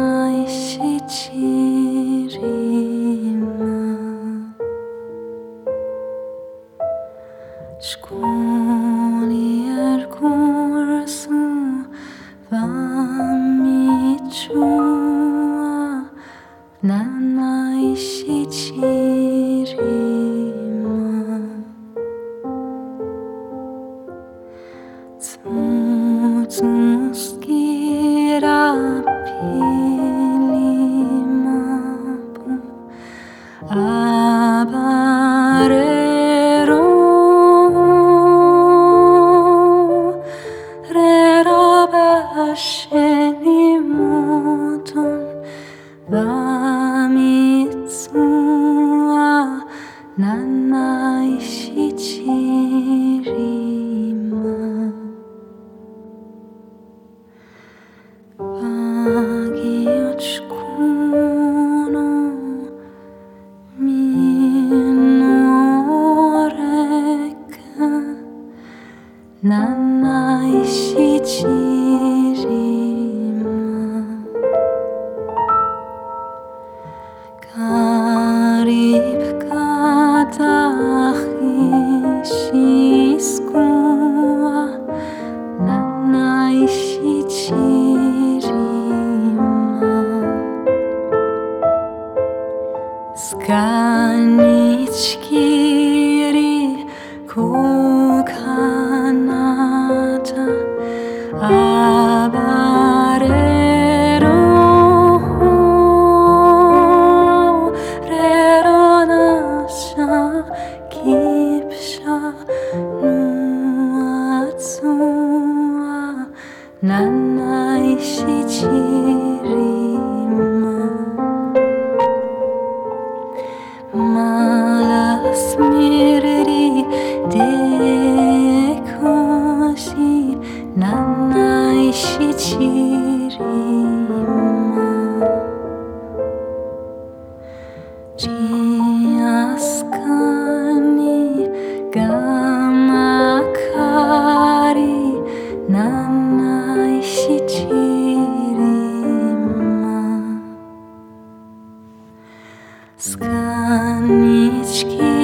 Skål er går så vamichua nana ishichirima tsuskira pilimapu abarero rerabasheni moton vamitsua nana ishichirima Agiochkuno minoreka nana ishichirima karib katachishiskua nana ishichirima skanichkiri kukanata abarero reronasha kipsha nuatsua nana ishichirima malas mirri dekoshi nana ishichirima Jiaskani gamakari nana ishichirima Skanichki